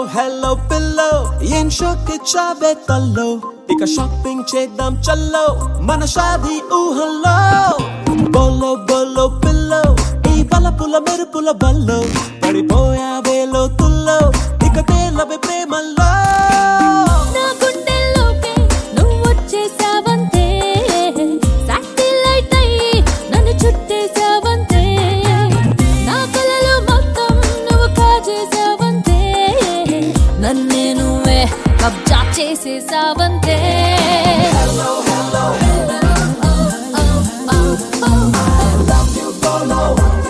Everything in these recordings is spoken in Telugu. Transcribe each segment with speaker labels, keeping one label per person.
Speaker 1: hello pillow ఏం షాక్ ఇచ్చావే తల్లో ఇక షాపింగ్ చేద్దాం చల్లో మన షాదీ ఊహల్లో బోలో బోలో పిల్లో ఈ బలపుల మెరుపుల బల్లో పడిపోయావే లోతుల్లో ఇక తేలవే ప్రేమల్లో
Speaker 2: నా గుండెల్లోకి నువ్వు వచ్చేసావంతే సాటిలైట్ అయ్యి నన్ను చుట్టేసావంతే నా కలలో మొత్తం నువ్వు కాజేసావంతే నన్నే నువ్వే కబ్జా చేసేసావంతే
Speaker 1: hello hello I love you bolo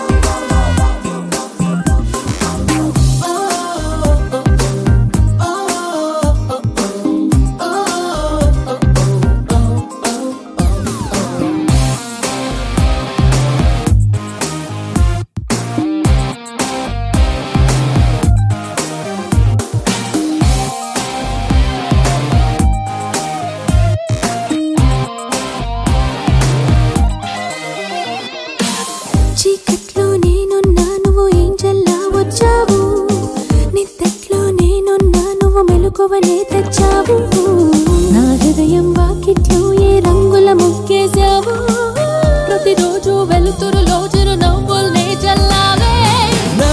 Speaker 2: చీకట్లో నేనున్నా నువ్వు ఏంజల్లా వచ్చావు నిద్దట్లో నేనున్నా నువ్వు మెలకువనే తెచ్చావు నా హృదయం వాకిట్లో ఏ రంగుల ముగ్గేశావు ప్రతిరోజు వెలుతురులో చిరు నవ్వుల్నే జల్లావే
Speaker 1: నా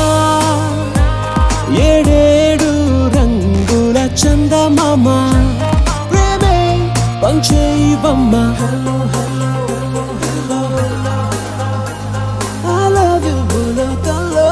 Speaker 1: ఏడేడు రంగుల చందమామ ప్రేమే పంచేయవమ్మ hello hello hello I love you bolo hello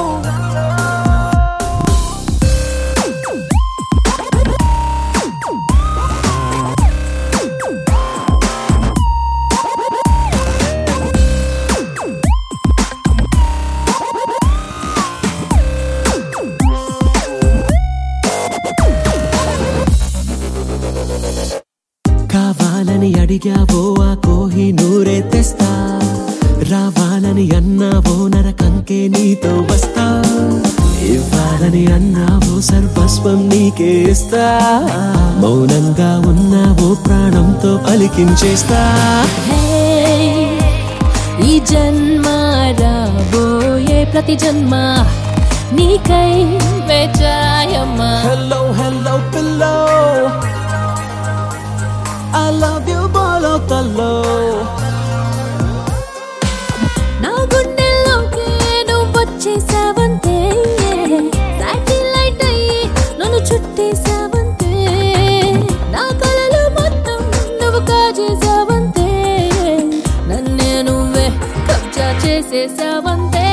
Speaker 1: కావాలని అడిగావో ఆ కోహి నూరే తెస్తా రావాలని అన్నావో నరకంకే నీతో వస్తా ఇవ్వాలని అన్నావో సర్వస్వం నీకే ఇస్తా మౌనంగా ఉన్నావో ప్రాణంతో పలికించేస్తా
Speaker 2: హే ఈ జన్మ రాబోయే ప్రతి జన్మ నీకై వేచాయమ్మా
Speaker 1: hello hello pillow I love you bolo hello
Speaker 2: నా గుండెల్లోకి నువ్వు వచ్చేసావంతే సాటిలైట్ అయ్యి నన్ను చుట్టేసావంతే నా కలలో మొత్తం నువ్వు కాజేసావంతే నన్నే నువ్వే కబ్జా చేసేసావంతే